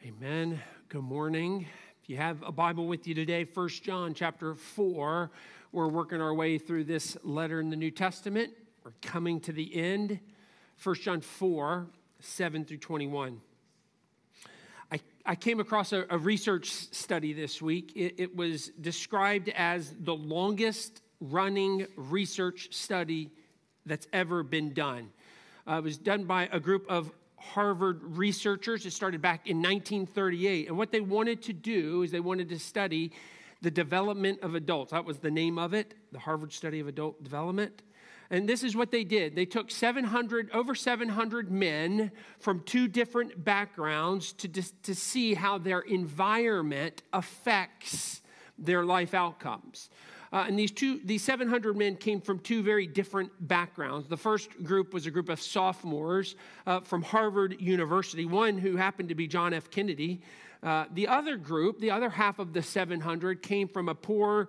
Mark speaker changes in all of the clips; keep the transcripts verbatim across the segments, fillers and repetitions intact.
Speaker 1: Amen. Good morning. If you have a Bible with you today, First John chapter four, we're working our way through this letter in the New Testament. We're coming to the end. First John four, seven through twenty-one. I, I came across a, a research study this week. It, it was described as the longest running research study that's ever been done. Uh, it was done by a group of Harvard researchers. It started back in nineteen thirty-eight. And what they wanted to do is they wanted to study the development of adults. That was the name of it, the Harvard Study of Adult Development. And this is what they did. They took seven hundred, over seven hundred men from two different backgrounds to, to see how their environment affects their life outcomes. Uh, and these two, these seven hundred men came from two very different backgrounds. The first group was a group of sophomores uh, from Harvard University, one who happened to be John F. Kennedy. Uh, the other group, the other half of the seven hundred, came from a poor,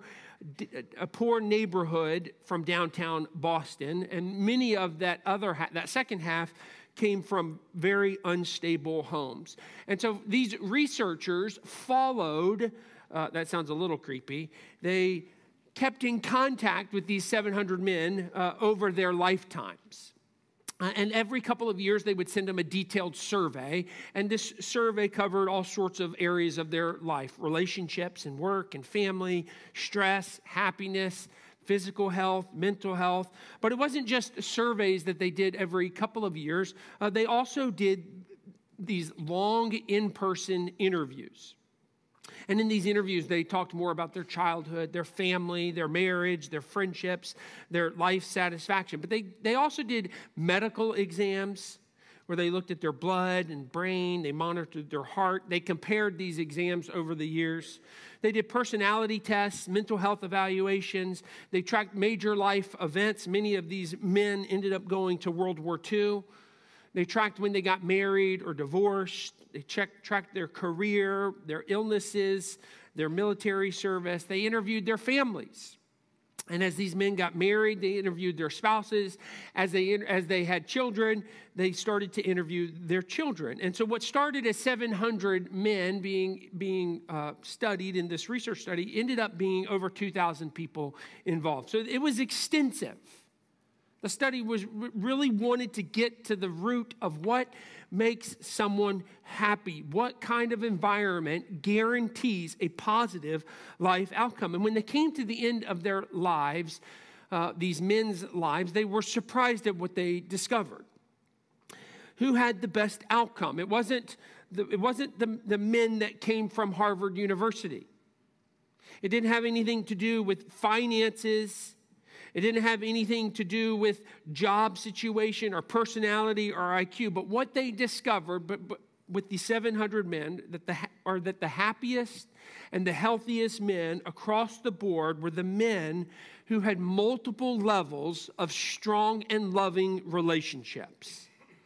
Speaker 1: a poor neighborhood from downtown Boston, and many of that other ha- that second half came from very unstable homes. And so these researchers followed. Uh, that sounds a little creepy. They kept in contact with these seven hundred men uh, over their lifetimes. Uh, and every couple of years, they would send them a detailed survey. And this survey covered all sorts of areas of their life: relationships and work and family, stress, happiness, physical health, mental health. But it wasn't just surveys that they did every couple of years. Uh, they also did these long in-person interviews. And in these interviews, they talked more about their childhood, their family, their marriage, their friendships, their life satisfaction. But they, they also did medical exams where they looked at their blood and brain. They monitored their heart. They compared these exams over the years. They did personality tests, mental health evaluations. They tracked major life events. Many of these men ended up going to World War Two. They tracked when they got married or divorced. They checked, tracked their career, their illnesses, their military service. They interviewed their families. And as these men got married, they interviewed their spouses. As they, as they had children, they started to interview their children. And so what started as seven hundred men being, being uh, studied in this research study ended up being over two thousand people involved. So it was extensive. The study was really wanted to get to the root of what makes someone happy. What kind of environment guarantees a positive life outcome? And when they came to the end of their lives, uh, these men's lives, they were surprised at what they discovered. Who had the best outcome? It wasn't the, it wasn't the, the men that came from Harvard University. It didn't have anything to do with finances. It didn't have anything to do with job situation or personality or I Q. But what they discovered but, but with the seven hundred men that the, are that the happiest and the healthiest men across the board were the men who had multiple levels of strong and loving relationships.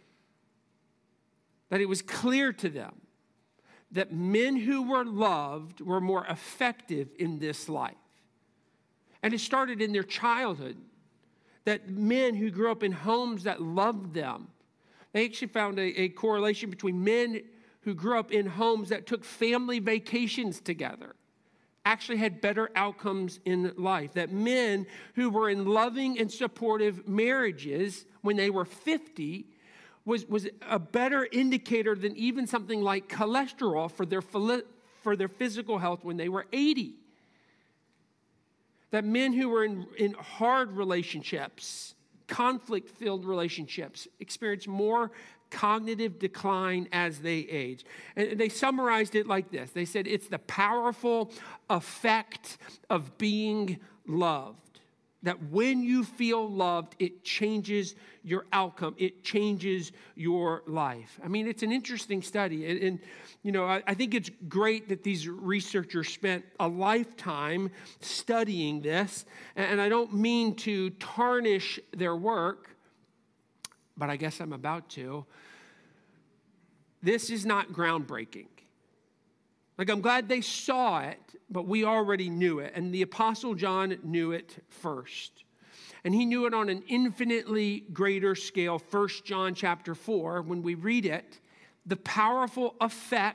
Speaker 1: That it was clear to them that men who were loved were more effective in this life. And it started in their childhood, that men who grew up in homes that loved them, they actually found a, a correlation between men who grew up in homes that took family vacations together, actually had better outcomes in life. That men who were in loving and supportive marriages when they were fifty was, was a better indicator than even something like cholesterol for their, for their physical health when they were eighty. That men who were in, in hard relationships, conflict-filled relationships, experience more cognitive decline as they age. And they summarized it like this. They said it's the powerful effect of being loved. That when you feel loved, it changes your outcome. It changes your life. I mean, it's an interesting study. And, and you know, I, I think it's great that these researchers spent a lifetime studying this. And, and I don't mean to tarnish their work, but I guess I'm about to. This is not groundbreaking. Like, I'm glad they saw it, but we already knew it. And the Apostle John knew it first. And he knew it on an infinitely greater scale. First John chapter four, when we read it, the powerful effect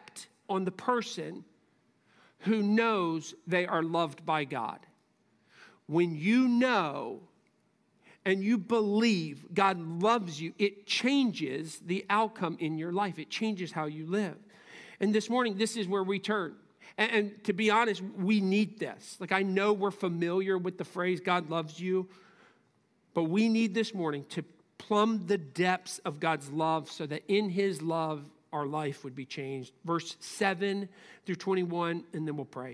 Speaker 1: on the person who knows they are loved by God. When you know and you believe God loves you, it changes the outcome in your life. It changes how you live. And this morning, this is where we turn. And, and to be honest, we need this. Like, I know we're familiar with the phrase, God loves you, but we need this morning to plumb the depths of God's love so that in his love, our life would be changed. Verse seven through twenty-one, and then we'll pray.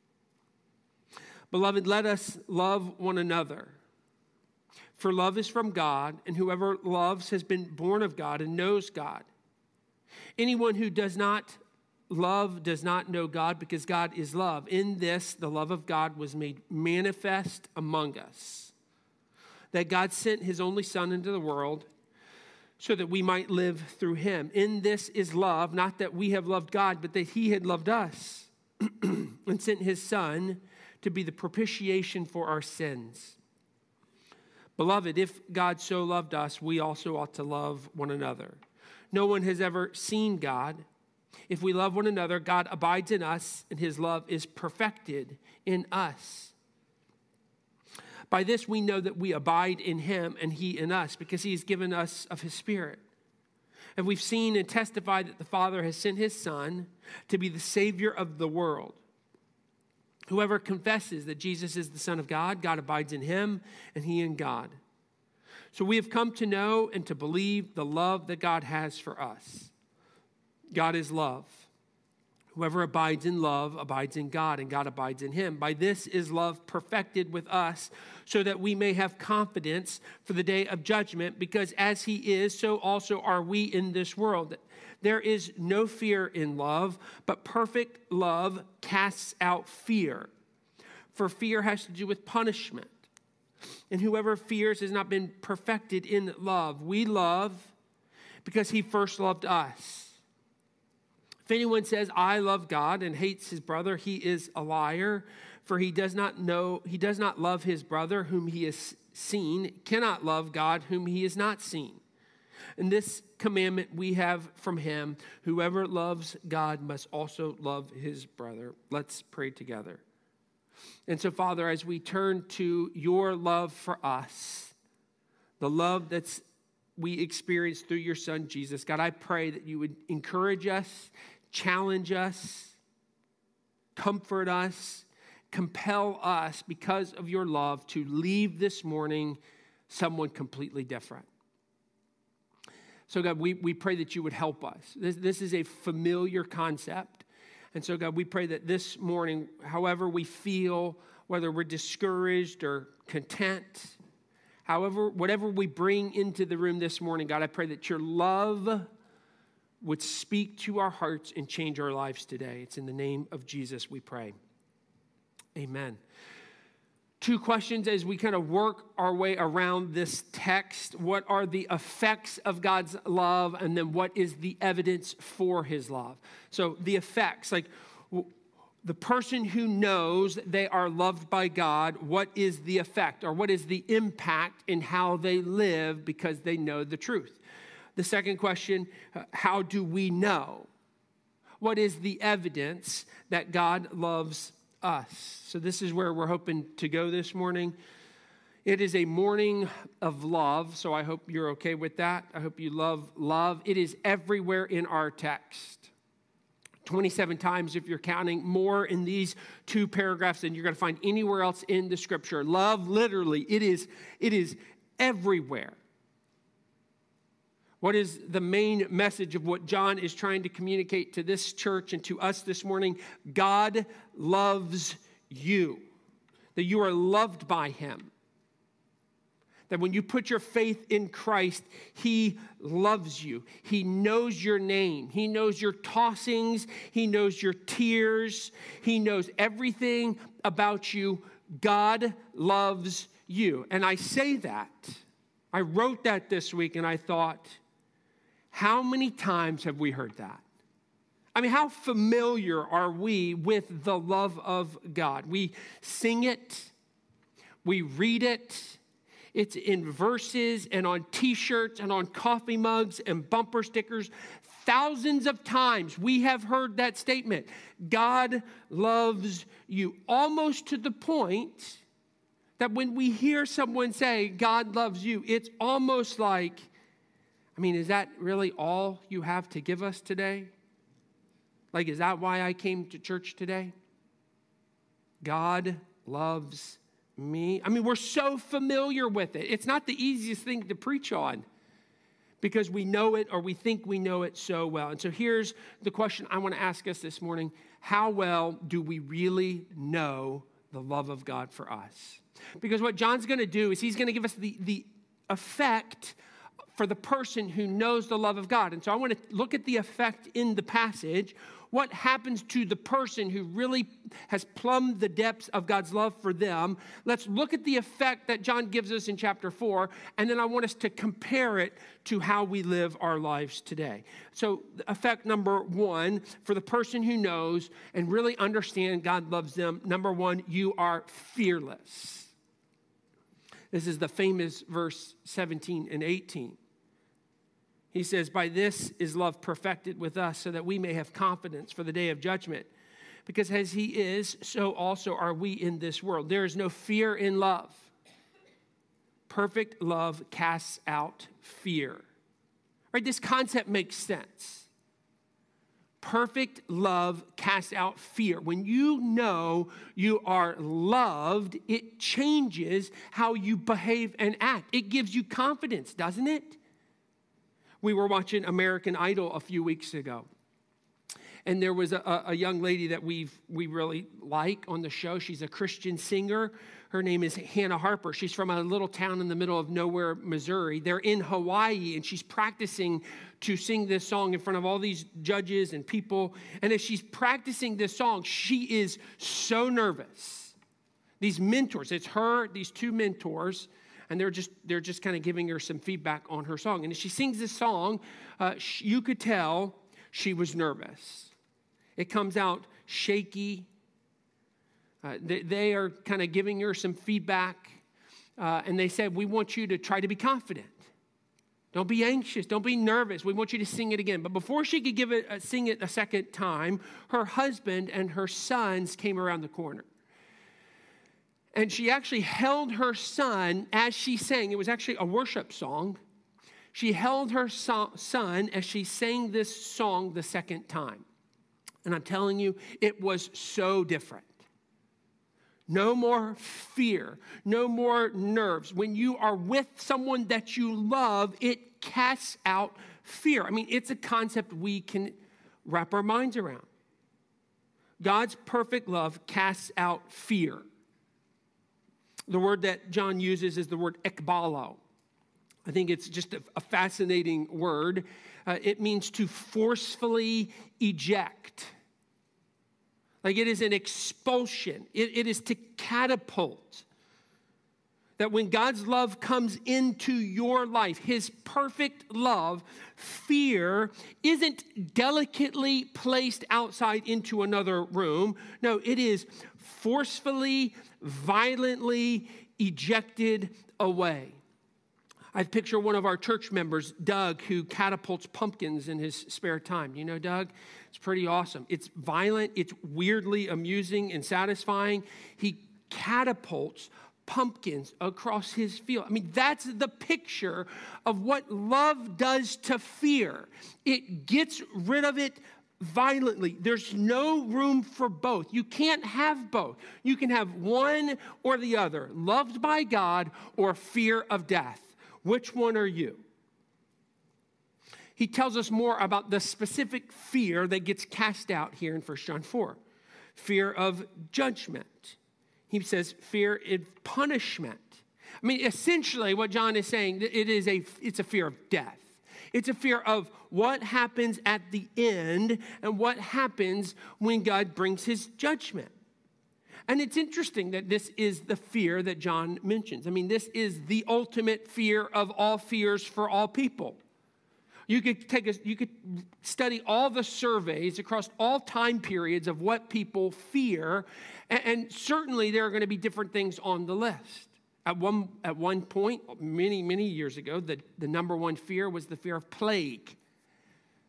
Speaker 1: Beloved, let us love one another. For love is from God, and whoever loves has been born of God and knows God. Anyone who does not love does not know God, because God is love. In this, the love of God was made manifest among us, that God sent his only Son into the world so that we might live through him. In this is love, not that we have loved God, but that he had loved us and sent his Son to be the propitiation for our sins. Beloved, if God so loved us, we also ought to love one another. No one has ever seen God. If we love one another, God abides in us, and his love is perfected in us. By this we know that we abide in him and he in us, because he has given us of his Spirit. And we've seen and testified that the Father has sent his Son to be the Savior of the world. Whoever confesses that Jesus is the Son of God, God abides in him and he in God. So we have come to know and to believe the love that God has for us. God is love. Whoever abides in love abides in God, and God abides in him. By this is love perfected with us, so that we may have confidence for the day of judgment, because as he is, so also are we in this world. There is no fear in love, but perfect love casts out fear. For fear has to do with punishment. And whoever fears has not been perfected in love. We love because he first loved us. If anyone says, I love God, and hates his brother, he is a liar. For he does not know, he does not love his brother whom he has seen, cannot love God whom he has not seen. And this commandment we have from him, whoever loves God must also love his brother. Let's pray together. And so, Father, as we turn to your love for us, the love that's we experienced through your Son, Jesus, God, I pray that you would encourage us, challenge us, comfort us, compel us because of your love to leave this morning someone completely different. So, God, we, we pray that you would help us. This, this is a familiar concept. And so, God, we pray that this morning, however we feel, whether we're discouraged or content, however, whatever we bring into the room this morning, God, I pray that your love would speak to our hearts and change our lives today. It's in the name of Jesus we pray. Amen. Two questions as we kind of work our way around this text. What are the effects of God's love? And then what is the evidence for his love? So the effects, like the person who knows they are loved by God, what is the effect or what is the impact in how they live because they know the truth? The second question, how do we know? What is the evidence that God loves us? So this is where we're hoping to go this morning. It is a morning of love, so I hope you're okay with that. I hope you love love. It is everywhere in our text. twenty-seven times, if you're counting, more in these two paragraphs than you're going to find anywhere else in the scripture. Love, literally, it is, it is everywhere. What is the main message of what John is trying to communicate to this church and to us this morning? God loves you, that you are loved by him. That when you put your faith in Christ, he loves you. He knows your name. He knows your tossings. He knows your tears. He knows everything about you. God loves you. And I say that. I wrote that this week and I thought, how many times have we heard that? I mean, how familiar are we with the love of God? We sing it. We read it. It's in verses and on t-shirts and on coffee mugs and bumper stickers. Thousands of times we have heard that statement. God loves you. Almost to the point that when we hear someone say, God loves you, it's almost like, I mean, is that really all you have to give us today? Like, is that why I came to church today? God loves me. I mean, we're so familiar with it. It's not the easiest thing to preach on because we know it or we think we know it so well. And so here's the question I want to ask us this morning. How well do we really know the love of God for us? Because what John's going to do is he's going to give us the, the effect for the person who knows the love of God. And so I want to look at the effect in the passage. What happens to the person who really has plumbed the depths of God's love for them? Let's look at the effect that John gives us in chapter four, and then I want us to compare it to how we live our lives today. So effect number one, for the person who knows and really understands God loves them, number one, you are fearless. This is the famous verse seventeen and eighteen. He says, by this is love perfected with us so that we may have confidence for the day of judgment. Because as he is, so also are we in this world. There is no fear in love. Perfect love casts out fear. Right? This concept makes sense. Perfect love casts out fear. When you know you are loved, it changes how you behave and act. It gives you confidence, doesn't it? We were watching American Idol a few weeks ago. And there was a, a young lady that we've, we really like on the show. She's a Christian singer. Her name is Hannah Harper. She's from a little town in the middle of nowhere, Missouri. They're in Hawaii, and she's practicing to sing this song in front of all these judges and people. And as she's practicing this song, she is so nervous. These mentors, it's her, these two mentors, and they're just they're just kind of giving her some feedback on her song. And as she sings this song, uh, she, you could tell she was nervous. It comes out shaky. Uh, they, they are kind of giving her some feedback. Uh, and they said, we want you to try to be confident. Don't be anxious. Don't be nervous. We want you to sing it again. But before she could give it, uh, sing it a second time, her husband and her sons came around the corner. And she actually held her son as she sang. It was actually a worship song. She held her so- son as she sang this song the second time. And I'm telling you, it was so different. No more fear, no more nerves. When you are with someone that you love, it casts out fear. I mean, it's a concept we can wrap our minds around. God's perfect love casts out fear. The word that John uses is the word ekbalo. I think it's just a, a fascinating word. Uh, it means to forcefully eject. Like it is an expulsion. It, it is to catapult. That when God's love comes into your life, his perfect love, fear isn't delicately placed outside into another room. No, it is forcefully, violently ejected away. I picture one of our church members, Doug, who catapults pumpkins in his spare time. You know Doug? It's pretty awesome. It's violent. It's weirdly amusing and satisfying. He catapults pumpkins across his field. I mean, that's the picture of what love does to fear. It gets rid of it violently. There's no room for both. You can't have both. You can have one or the other, loved by God or fear of death. Which one are you? He tells us more about the specific fear that gets cast out here in First John four. Fear of judgment. He says fear of punishment. I mean, essentially what John is saying, it is a, it's a fear of death. It's a fear of what happens at the end and what happens when God brings his judgment. And it's interesting that this is the fear that John mentions. I mean, this is the ultimate fear of all fears for all people. You could take a, you could study all the surveys across all time periods of what people fear, and, and certainly there are going to be different things on the list. At one, at one point, many, many years ago, the, the number one fear was the fear of plague.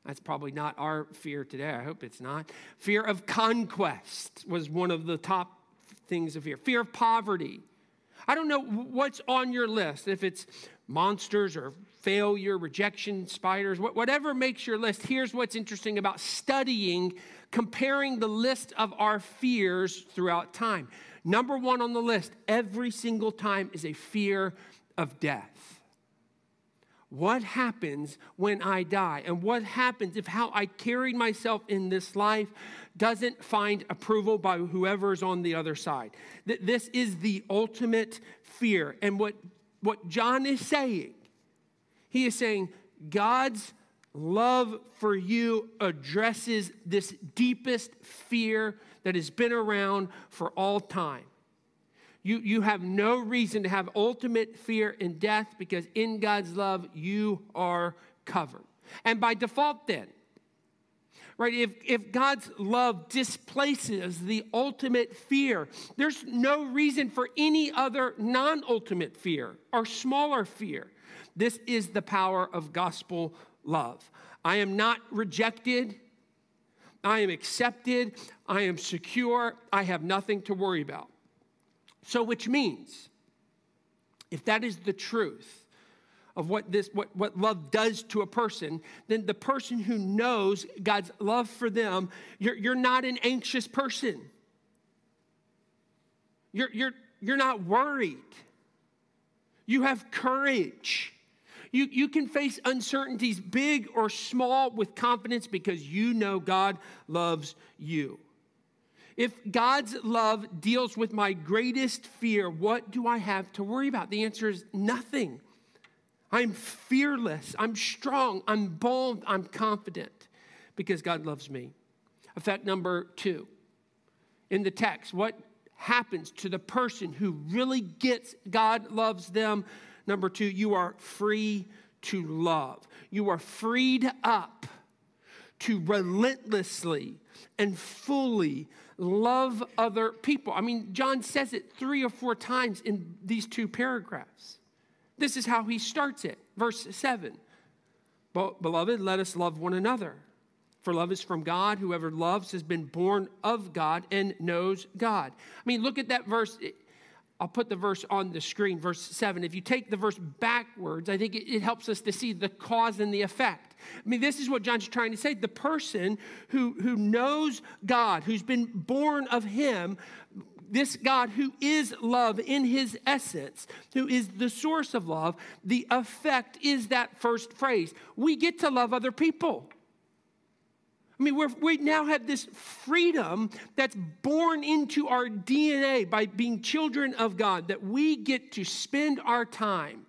Speaker 1: That's probably not our fear today. I hope it's not. Fear of conquest was one of the top things of fear. Fear of poverty. I don't know what's on your list. If it's monsters or failure, rejection, spiders, whatever makes your list. Here's what's interesting about studying, comparing the list of our fears throughout time. Number one on the list, every single time, is a fear of death. What happens when I die? And what happens if how I carried myself in this life doesn't find approval by whoever's on the other side? This is the ultimate fear. And what, what John is saying, he is saying God's love for you addresses this deepest fear that has been around for all time. You, you have no reason to have ultimate fear in death because in God's love, you are covered. And by default then, right, if, if God's love displaces the ultimate fear, there's no reason for any other non-ultimate fear or smaller fear. This is the power of gospel love. I am not rejected. I am accepted. I am secure. I have nothing to worry about. So which means, if that is the truth of what this what, what love does to a person, then the person who knows God's love for them, you're, you're not an anxious person. You're, you're, you're not worried. You have courage. You, you can face uncertainties, big or small, with confidence because you know God loves you. If God's love deals with my greatest fear, what do I have to worry about? The answer is nothing. I'm fearless. I'm strong. I'm bold. I'm confident because God loves me. Effect number two. In the text, what happens to the person who really gets God loves them? Number two, you are free to love. You are freed up to relentlessly and fully love other people. I mean, John says it three or four times in these two paragraphs. This is how he starts it. Verse seven, beloved, let us love one another. For love is from God. Whoever loves has been born of God and knows God. I mean, look at that verse. I'll put the verse on the screen, verse seven. If you take the verse backwards, I think it, it helps us to see the cause and the effect. I mean, this is what John's trying to say. The person who, who knows God, who's been born of him, this God who is love in his essence, who is the source of love, the effect is that first phrase. We get to love other people. I mean, we're, we now have this freedom that's born into our D N A by being children of God, that we get to spend our time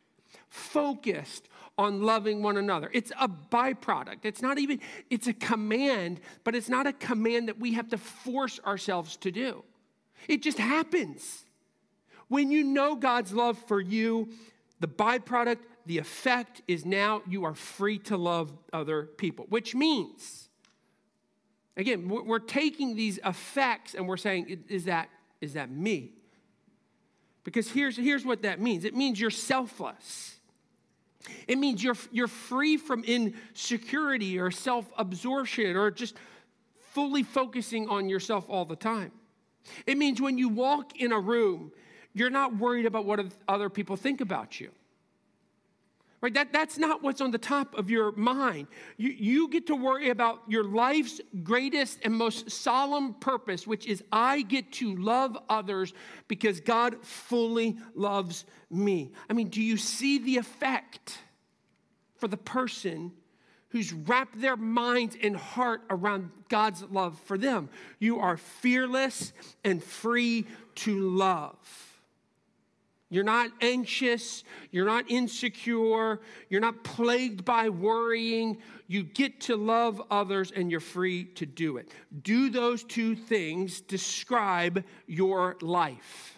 Speaker 1: focused on loving one another. It's a byproduct. It's not even, it's a command, but it's not a command that we have to force ourselves to do. It just happens. When you know God's love for you, the byproduct, the effect is now you are free to love other people, which means, again, we're taking these effects and we're saying, is that, is that me? Because here's, here's what that means. It means you're selfless. It means you're, you're free from insecurity or self-absorption or just fully focusing on yourself all the time. It means when you walk in a room, you're not worried about what other people think about you. Right? That, that's not what's on the top of your mind. You, you get to worry about your life's greatest and most solemn purpose, which is I get to love others because God fully loves me. I mean, do you see the effect for the person who's wrapped their minds and heart around God's love for them? You are fearless and free to love. You're not anxious, you're not insecure, you're not plagued by worrying. You get to love others and you're free to do it. Do those two things describe your life?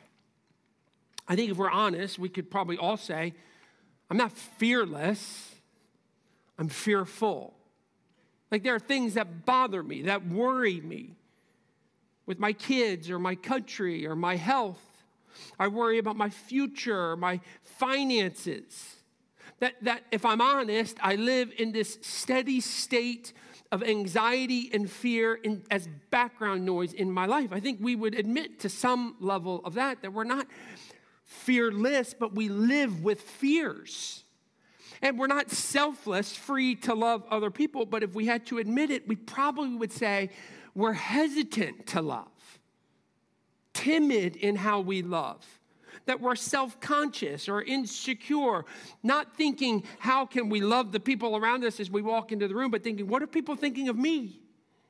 Speaker 1: I think if we're honest, we could probably all say, I'm not fearless, I'm fearful. Like there are things that bother me, that worry me with my kids or my country or my health. I worry about my future, my finances. That, that if I'm honest, I live in this steady state of anxiety and fear in, as background noise in my life. I think we would admit to some level of that, that we're not fearless, but we live with fears. And we're not selfless, free to love other people, but if we had to admit it, we probably would say we're hesitant to love, timid in how we love, that we're self-conscious or insecure, not thinking, how can we love the people around us as we walk into the room, but thinking, what are people thinking of me?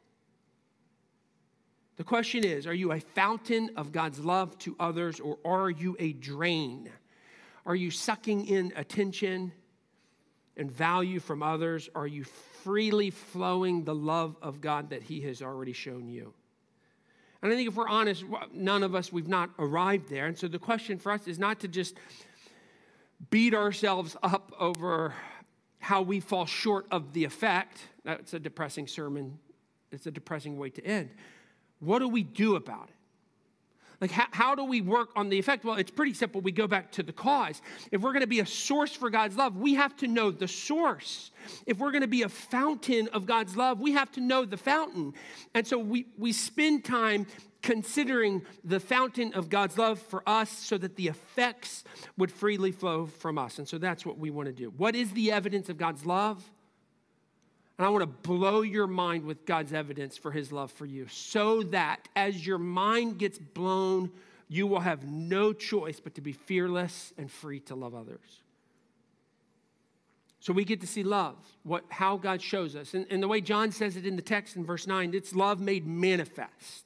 Speaker 1: The question is, are you a fountain of God's love to others, or are you a drain? Are you sucking in attention and value from others? Are you freely flowing the love of God that he has already shown you? And I think if we're honest, none of us, we've not arrived there. And so the question for us is not to just beat ourselves up over how we fall short of the effect. That's a depressing sermon. It's a depressing way to end. What do we do about it? Like, how, how do we work on the effect? Well, it's pretty simple. We go back to the cause. If we're going to be a source for God's love, we have to know the source. If we're going to be a fountain of God's love, we have to know the fountain. And so we, we spend time considering the fountain of God's love for us so that the effects would freely flow from us. And so that's what we want to do. What is the evidence of God's love? And I want to blow your mind with God's evidence for his love for you, so that as your mind gets blown, you will have no choice but to be fearless and free to love others. So we get to see love, what, how God shows us. And, and the way John says it in the text in verse nine, it's love made manifest.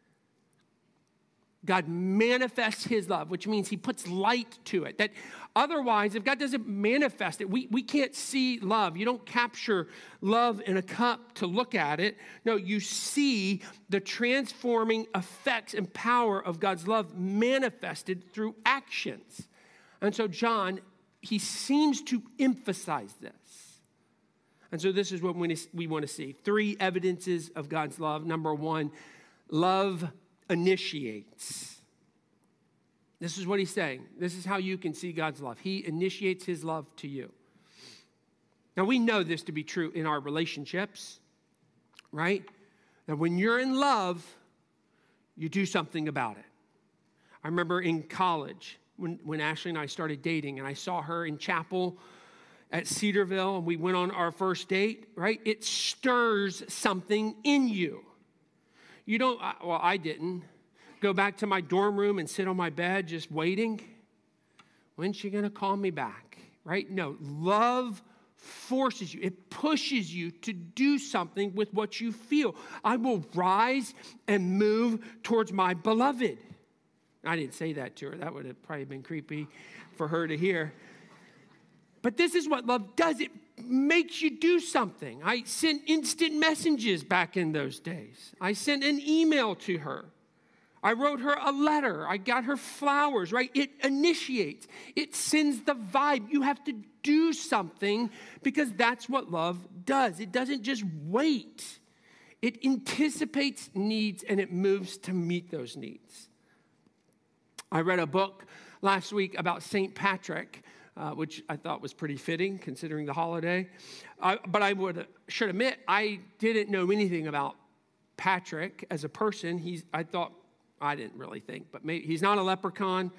Speaker 1: God manifests his love, which means he puts light to it. That otherwise, if God doesn't manifest it, we, we can't see love. You don't capture love in a cup to look at it. No, you see the transforming effects and power of God's love manifested through actions. And so John, he seems to emphasize this. And so this is what we want to see. Three evidences of God's love. Number one, love initiates. This is what he's saying. This is how you can see God's love. He initiates his love to you. Now, we know this to be true in our relationships, right? That when you're in love, you do something about it. I remember in college when, when Ashley and I started dating, and I saw her in chapel at Cedarville, and we went on our first date, right? It stirs something in you. You don't, well, I didn't go back to my dorm room and sit on my bed just waiting. When's she going to call me back, right? No, love forces you. It pushes you to do something with what you feel. I will rise and move towards my beloved. I didn't say that to her. That would have probably been creepy for her to hear. But this is what love does. It makes you do something. I sent instant messages back in those days. I sent an email to her. I wrote her a letter. I got her flowers, right? It initiates. It sends the vibe. You have to do something because that's what love does. It doesn't just wait. It anticipates needs and it moves to meet those needs. I read a book last week about Saint Patrick, Uh, which I thought was pretty fitting considering the holiday. Uh, but I would should admit, I didn't know anything about Patrick as a person. He's, I thought, I didn't really think, but maybe, he's not a leprechaun.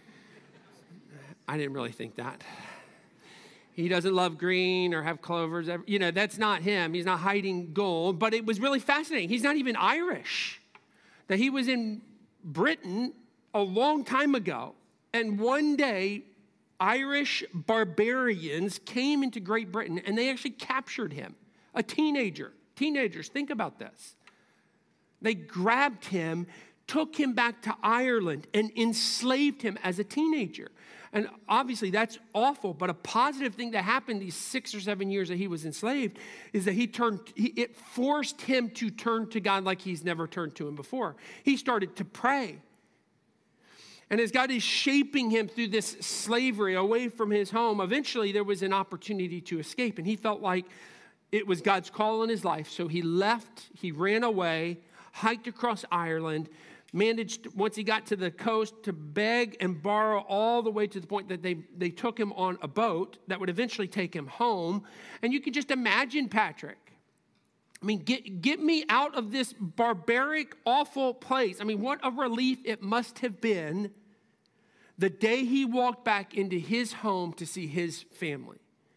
Speaker 1: I didn't really think that. He doesn't love green or have clovers. You know, that's not him. He's not hiding gold. But it was really fascinating. He's not even Irish. That he was in Britain a long time ago. And one day, Irish barbarians came into Great Britain and they actually captured him, a teenager. Teenagers, think about this. They grabbed him, took him back to Ireland and enslaved him as a teenager. And obviously that's awful, but a positive thing that happened these six or seven years that he was enslaved is that he turned, he, it forced him to turn to God like he's never turned to him before. He started to pray. And as God is shaping him through this slavery away from his home, eventually there was an opportunity to escape. And he felt like it was God's call in his life. So he left, he ran away, hiked across Ireland, managed, once he got to the coast, to beg and borrow all the way to the point that they, they took him on a boat that would eventually take him home. And you can just imagine Patrick. I mean, get, get me out of this barbaric, awful place. I mean, what a relief it must have been the day he walked back into his home to see his family.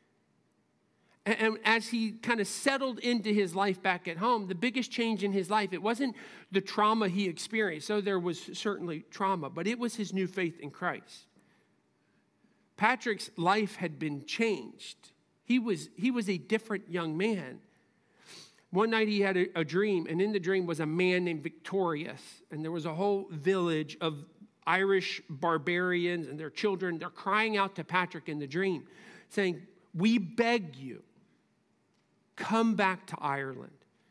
Speaker 1: And, and as he kind of settled into his life back at home, the biggest change in his life, it wasn't the trauma he experienced. So there was certainly trauma, but it was his new faith in Christ. Patrick's life had been changed. He was, he was a different young man. One night he had a, a dream, and in the dream was a man named Victorious, and there was a whole village of Irish barbarians and their children. They're crying out to Patrick in the dream, saying, "We beg you, come back to Ireland."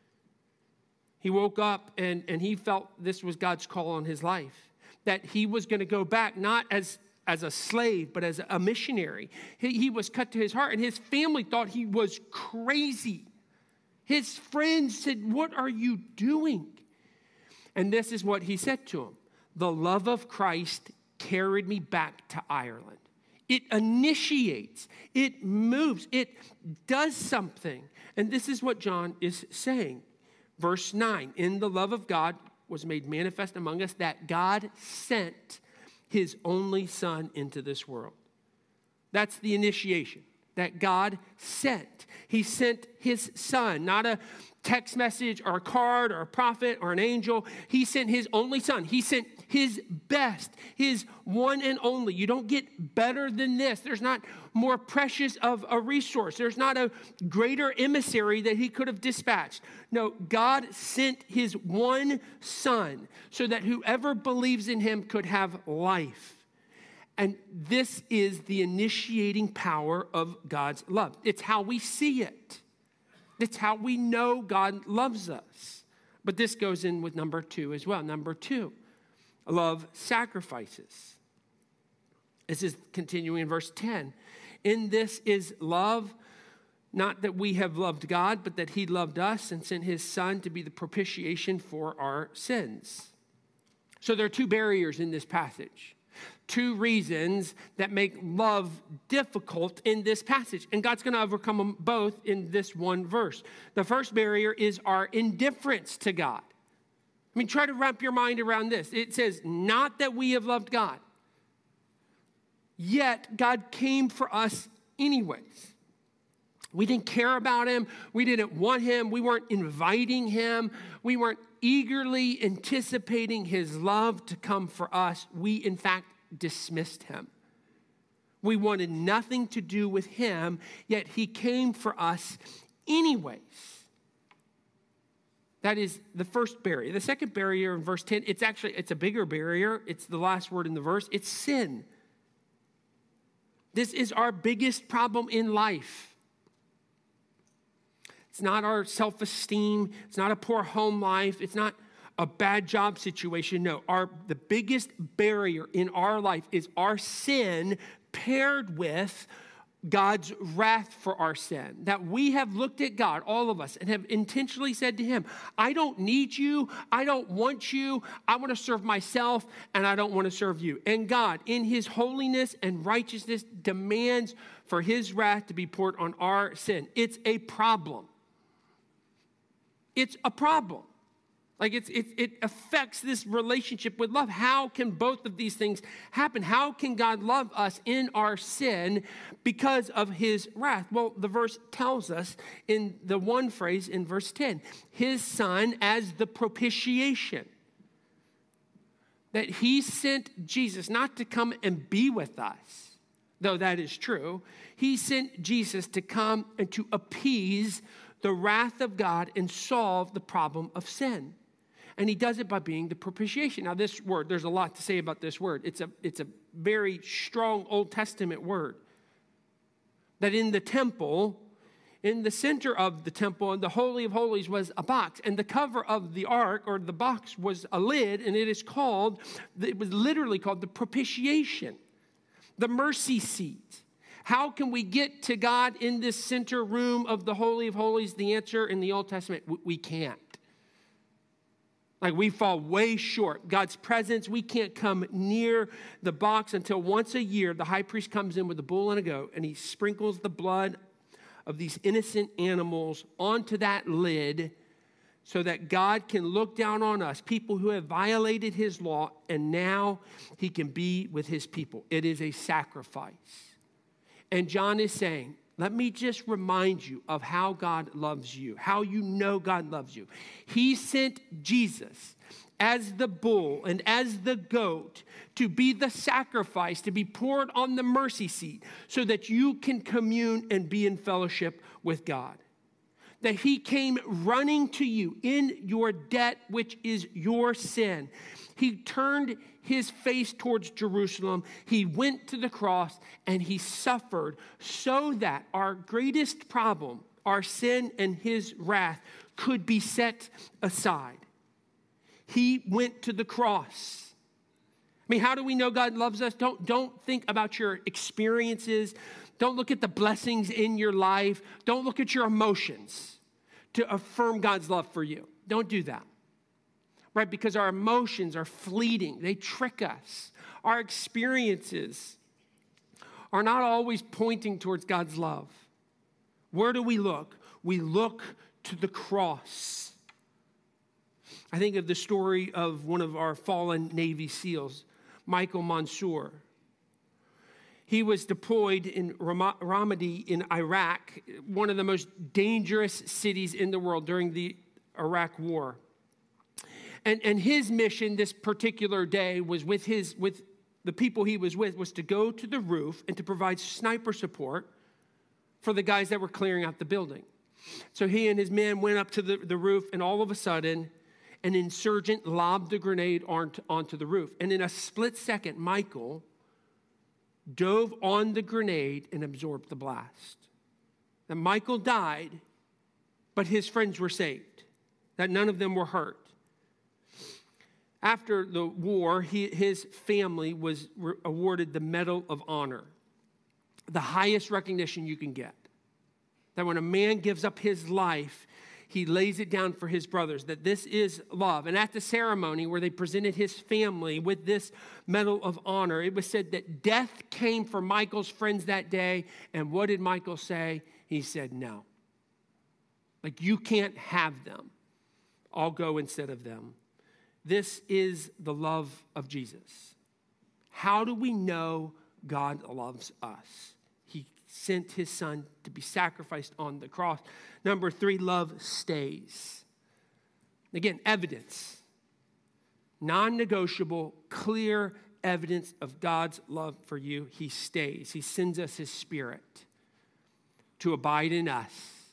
Speaker 1: He woke up, and, and he felt this was God's call on his life, that he was going to go back, not as, as a slave, but as a missionary. He, he was cut to his heart, and his family thought he was crazy. His friends said, "What are you doing?" And this is what he said to him: "The love of Christ carried me back to Ireland." It initiates, it moves, it does something. And this is what John is saying. Verse nine, "In the love of God was made manifest among us, that God sent his only Son into this world." That's the initiation. That God sent. He sent his Son, not a text message or a card or a prophet or an angel. He sent his only Son. He sent his best, his one and only. You don't get better than this. There's not more precious of a resource. There's not a greater emissary that he could have dispatched. No, God sent his one Son so that whoever believes in him could have life. And this is the initiating power of God's love. It's how we see it. It's how we know God loves us. But this goes in with number two as well. Number two, love sacrifices. This is continuing in verse ten. "In this is love, not that we have loved God, but that he loved us and sent his Son to be the propitiation for our sins." So there are two barriers in this passage. Two reasons that make love difficult in this passage. And God's going to overcome them both in this one verse. The first barrier is our indifference to God. I mean, try to wrap your mind around this. It says, not that we have loved God, yet God came for us anyways. We didn't care about him. We didn't want him. We weren't inviting him. We weren't eagerly anticipating his love to come for us. We, in fact, dismissed him. We wanted nothing to do with him, yet he came for us anyways. That is the first barrier. The second barrier in verse ten, it's actually, it's a bigger barrier. It's the last word in the verse. It's sin. This is our biggest problem in life. It's not our self-esteem. It's not a poor home life. It's not a bad job situation. No, our, the biggest barrier in our life is our sin paired with God's wrath for our sin. That we have looked at God, all of us, and have intentionally said to him, "I don't need you. I don't want you. I want to serve myself, and I don't want to serve you." And God, in his holiness and righteousness, demands for his wrath to be poured on our sin. It's a problem. It's a problem. Like it's, it, it affects this relationship with love. How can both of these things happen? How can God love us in our sin because of his wrath? Well, the verse tells us in the one phrase in verse ten, his Son as the propitiation. That he sent Jesus not to come and be with us, though that is true. He sent Jesus to come and to appease the wrath of God and solve the problem of sin. And he does it by being the propitiation. Now, this word, there's a lot to say about this word. It's a, it's a very strong Old Testament word. That in the temple, in the center of the temple, in the Holy of Holies was a box. And the cover of the ark, or the box, was a lid. And it is called, it was literally called the propitiation. The mercy seat. How can we get to God in this center room of the Holy of Holies? The answer in the Old Testament, we can't. Like we fall way short. God's presence, we can't come near the box until once a year the high priest comes in with a bull and a goat and he sprinkles the blood of these innocent animals onto that lid so that God can look down on us, people who have violated his law, and now he can be with his people. It is a sacrifice. And John is saying, let me just remind you of how God loves you, how you know God loves you. He sent Jesus as the bull and as the goat to be the sacrifice, to be poured on the mercy seat so that you can commune and be in fellowship with God. That he came running to you in your debt, which is your sin. He turned his face towards Jerusalem. He went to the cross and he suffered so that our greatest problem, our sin and his wrath, could be set aside. He went to the cross. I mean, how do we know God loves us? Don't, don't think about your experiences. Don't look at the blessings in your life. Don't look at your emotions to affirm God's love for you. Don't do that. Right? Because our emotions are fleeting. They trick us. Our experiences are not always pointing towards God's love. Where do we look? We look to the cross. I think of the story of one of our fallen Navy SEALs, Michael Mansour. He was deployed in Ramadi in Iraq, one of the most dangerous cities in the world during the Iraq War. And, and his mission this particular day was with, his, with the people he was with, was to go to the roof and to provide sniper support for the guys that were clearing out the building. So he and his men went up to the, the roof, and all of a sudden, an insurgent lobbed a grenade onto, onto the roof. And in a split second, Michael dove on the grenade and absorbed the blast. That Michael died, but his friends were saved. That none of them were hurt. After the war, he, his family was re- awarded the Medal of Honor, the highest recognition you can get. That when a man gives up his life, he lays it down for his brothers, that this is love. And at the ceremony where they presented his family with this Medal of Honor, it was said that death came for Michael's friends that day. And what did Michael say? He said, no. Like, you can't have them. I'll go instead of them. This is the love of Jesus. How do we know God loves us? He sent his son to be sacrificed on the cross. Number three, love stays. Again, evidence. Non-negotiable, clear evidence of God's love for you. He stays. He sends us his Spirit to abide in us.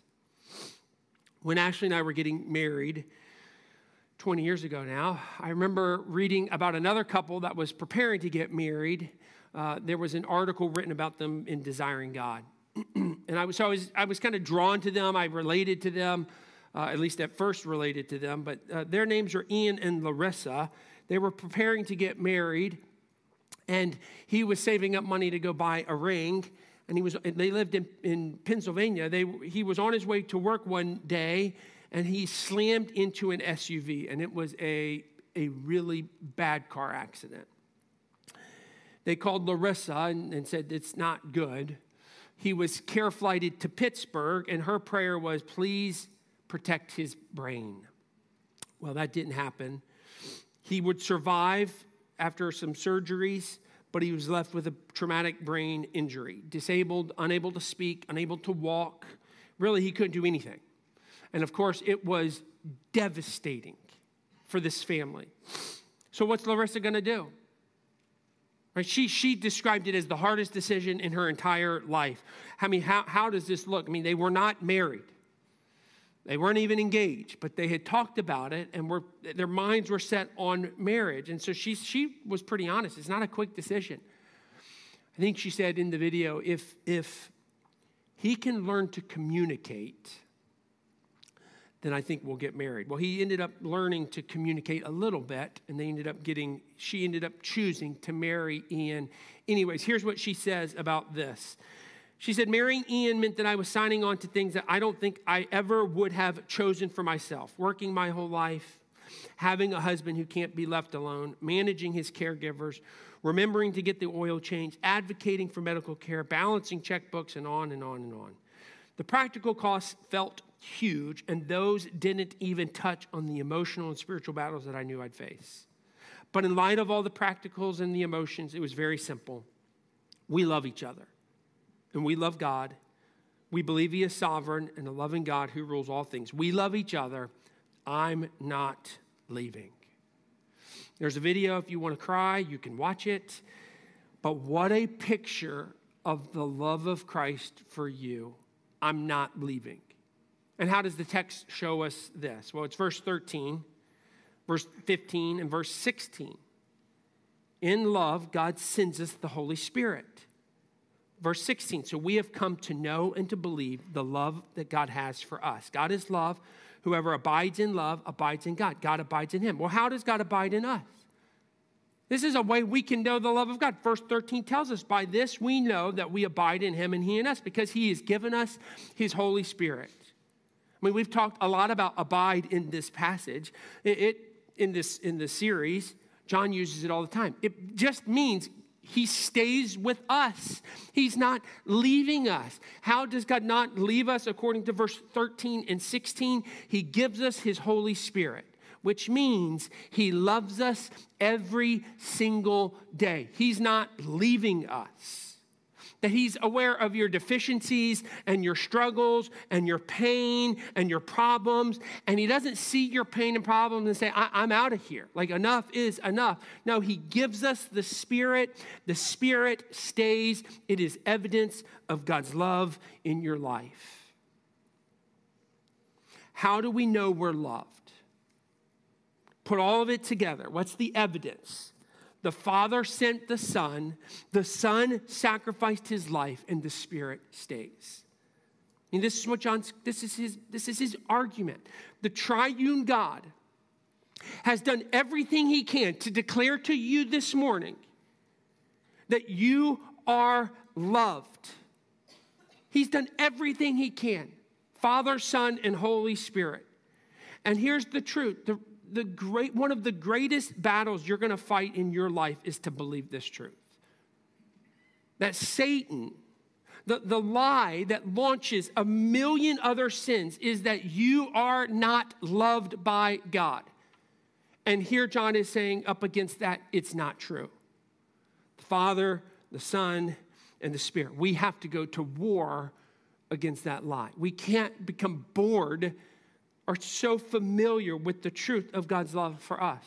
Speaker 1: When Ashley and I were getting married twenty years ago now, I remember reading about another couple that was preparing to get married. Uh, there was an article written about them in Desiring God. And I was, so I was, I was kind of drawn to them. I related to them, uh, at least at first related to them. But uh, their names are Ian and Larissa. They were preparing to get married, and he was saving up money to go buy a ring. And he was, they lived in, in Pennsylvania. They, he was on his way to work one day, and he slammed into an S U V, and it was a, a really bad car accident. They called Larissa and, and said, it's not good. He was care flighted to Pittsburgh, and her prayer was, please protect his brain. Well, that didn't happen. He would survive after some surgeries, but he was left with a traumatic brain injury, disabled, unable to speak, unable to walk. Really, he couldn't do anything. And of course, it was devastating for this family. So what's Larissa going to do? Right? She, she described it as the hardest decision in her entire life. I mean, how, how does this look? I mean, they were not married. They weren't even engaged, but they had talked about it, and were, their minds were set on marriage. And so she, she was pretty honest. It's not a quick decision. I think she said in the video, if, if he can learn to communicate, then I think we'll get married. Well, he ended up learning to communicate a little bit, and they ended up getting, she ended up choosing to marry Ian. Anyways, here's what she says about this. She said, marrying Ian meant that I was signing on to things that I don't think I ever would have chosen for myself. Working my whole life, having a husband who can't be left alone, managing his caregivers, remembering to get the oil changed, advocating for medical care, balancing checkbooks, and on and on and on. The practical costs felt huge, and those didn't even touch on the emotional and spiritual battles that I knew I'd face. But in light of all the practicals and the emotions, it was very simple. We love each other, and we love God. We believe he is sovereign and a loving God who rules all things. We love each other. I'm not leaving. There's a video. If you want to cry, you can watch it. But what a picture of the love of Christ for you. I'm not leaving. And how does the text show us this? Well, it's verse thirteen, verse fifteen, and verse sixteen. In love, God sends us the Holy Spirit. Verse sixteen, so we have come to know and to believe the love that God has for us. God is love. Whoever abides in love abides in God. God abides in him. Well, how does God abide in us? This is a way we can know the love of God. Verse thirteen tells us, by this we know that we abide in him and he in us, because he has given us his Holy Spirit. I mean, we've talked a lot about abide in this passage. It, it in this in this series, John uses it all the time. It just means he stays with us. He's not leaving us. How does God not leave us? According to verse thirteen and sixteen, he gives us his Holy Spirit, which means he loves us every single day. He's not leaving us. That he's aware of your deficiencies and your struggles and your pain and your problems. And he doesn't see your pain and problems and say, I- I'm out of here. Like, enough is enough. No, he gives us the Spirit. The Spirit stays. It is evidence of God's love in your life. How do we know we're loved? Put all of it together. What's the evidence? The Father sent the Son, the Son sacrificed his life, and the Spirit stays. And this is what John's, this is his, this is his argument. The triune God has done everything he can to declare to you this morning that you are loved. He's done everything he can. Father, Son, and Holy Spirit. And here's the truth. The, The great, one of the greatest battles you're going to fight in your life is to believe this truth. That Satan, the, the lie that launches a million other sins, is that you are not loved by God. And here John is saying up against that, it's not true. The Father, the Son, and the Spirit. We have to go to war against that lie. We can't become bored are so familiar with the truth of God's love for us.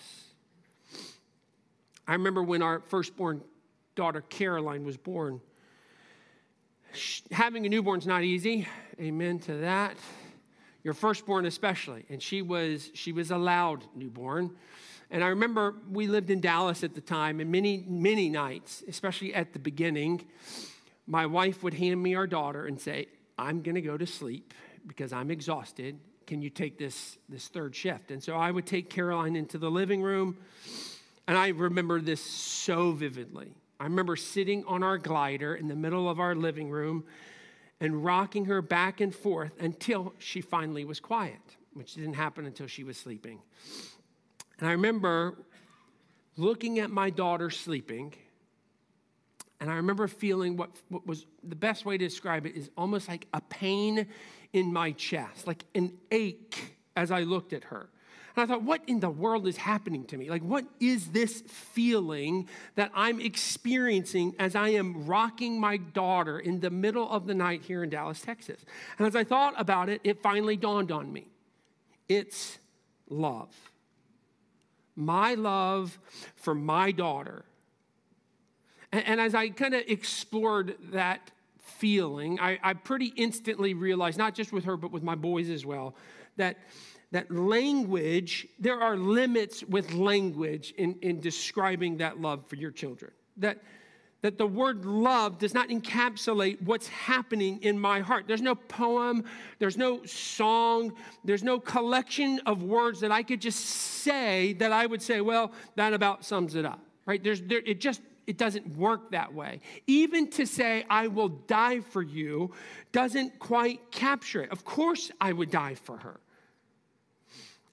Speaker 1: I remember when our firstborn daughter, Caroline, was born. Having a newborn is not easy. Amen to that. Your firstborn especially. And she was, she was a loud newborn. And I remember we lived in Dallas at the time, and many, many nights, especially at the beginning, my wife would hand me our daughter and say, I'm going to go to sleep because I'm exhausted. Can you take this, this third shift? And so I would take Caroline into the living room, and I remember this so vividly. I remember sitting on our glider in the middle of our living room and rocking her back and forth until she finally was quiet, which didn't happen until she was sleeping. And I remember looking at my daughter sleeping, and I remember feeling what, what was the best way to describe it is almost like a pain in my chest, like an ache as I looked at her. And I thought, what in the world is happening to me? Like, what is this feeling that I'm experiencing as I am rocking my daughter in the middle of the night here in Dallas, Texas? And as I thought about it, it finally dawned on me. It's love. My love for my daughter. And, and as I kind of explored that feeling, I, I pretty instantly realized, not just with her, but with my boys as well, that, that language, there are limits with language in, in describing that love for your children. That, that the word love does not encapsulate what's happening in my heart. There's no poem, there's no song, there's no collection of words that I could just say that I would say, well, that about sums it up, right? There's, there, it just It doesn't work that way. Even to say, I will die for you, doesn't quite capture it. Of course I would die for her.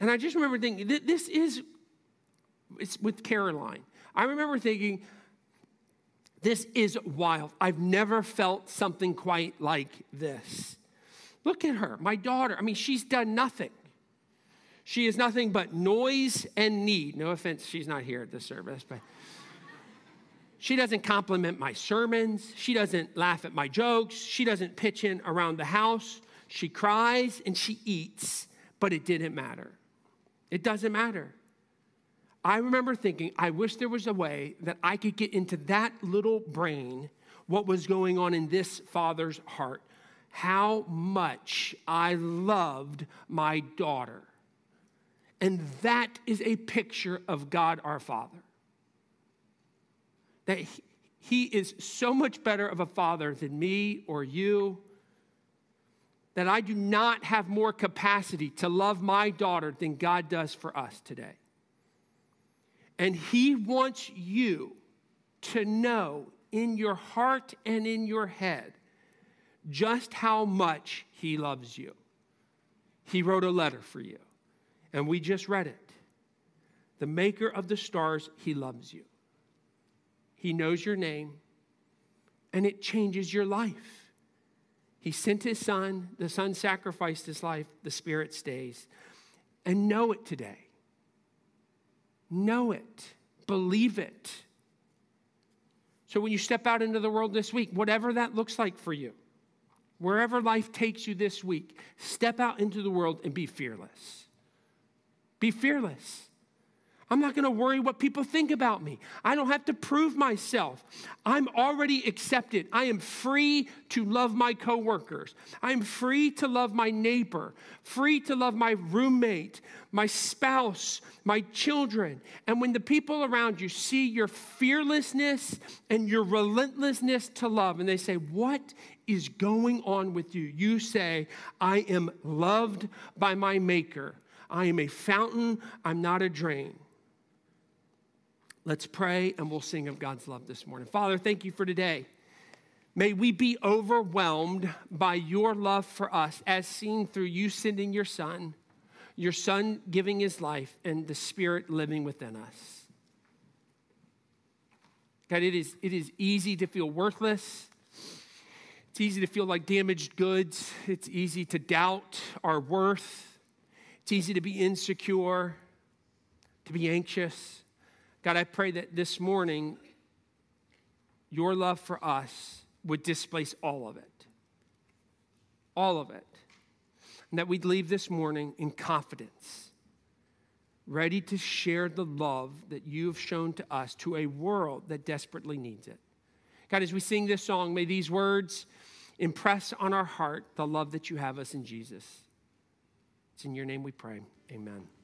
Speaker 1: And I just remember thinking, this is, it's with Caroline. I remember thinking, this is wild. I've never felt something quite like this. Look at her, my daughter. I mean, she's done nothing. She is nothing but noise and need. No offense, she's not here at this service, but she doesn't compliment my sermons. She doesn't laugh at my jokes. She doesn't pitch in around the house. She cries and she eats, but it didn't matter. It doesn't matter. I remember thinking, I wish there was a way that I could get into that little brain what was going on in this father's heart. How much I loved my daughter. And that is a picture of God our Father. That he, he is so much better of a father than me or you, that I do not have more capacity to love my daughter than God does for us today. And he wants you to know in your heart and in your head just how much he loves you. He wrote a letter for you, and we just read it. The maker of the stars, he loves you. He knows your name, and it changes your life. He sent his son. The son sacrificed his life. The Spirit stays. And know it today. Know it. Believe it. So when you step out into the world this week, whatever that looks like for you, wherever life takes you this week, step out into the world and be fearless. Be fearless. I'm not going to worry what people think about me. I don't have to prove myself. I'm already accepted. I am free to love my coworkers. I'm free to love my neighbor, free to love my roommate, my spouse, my children. And when the people around you see your fearlessness and your relentlessness to love, and they say, what is going on with you? You say, I am loved by my Maker. I am a fountain. I'm not a drain. Let's pray, and we'll sing of God's love this morning. Father, thank you for today. May we be overwhelmed by your love for us as seen through you sending your son, your son giving his life, and the Spirit living within us. God, it is, it is easy to feel worthless. It's easy to feel like damaged goods. It's easy to doubt our worth. It's easy to be insecure, to be anxious. God, I pray that this morning, your love for us would displace all of it. All of it. And that we'd leave this morning in confidence, ready to share the love that you've shown to us to a world that desperately needs it. God, as we sing this song, may these words impress on our heart the love that you have us in Jesus. It's in your name we pray. Amen.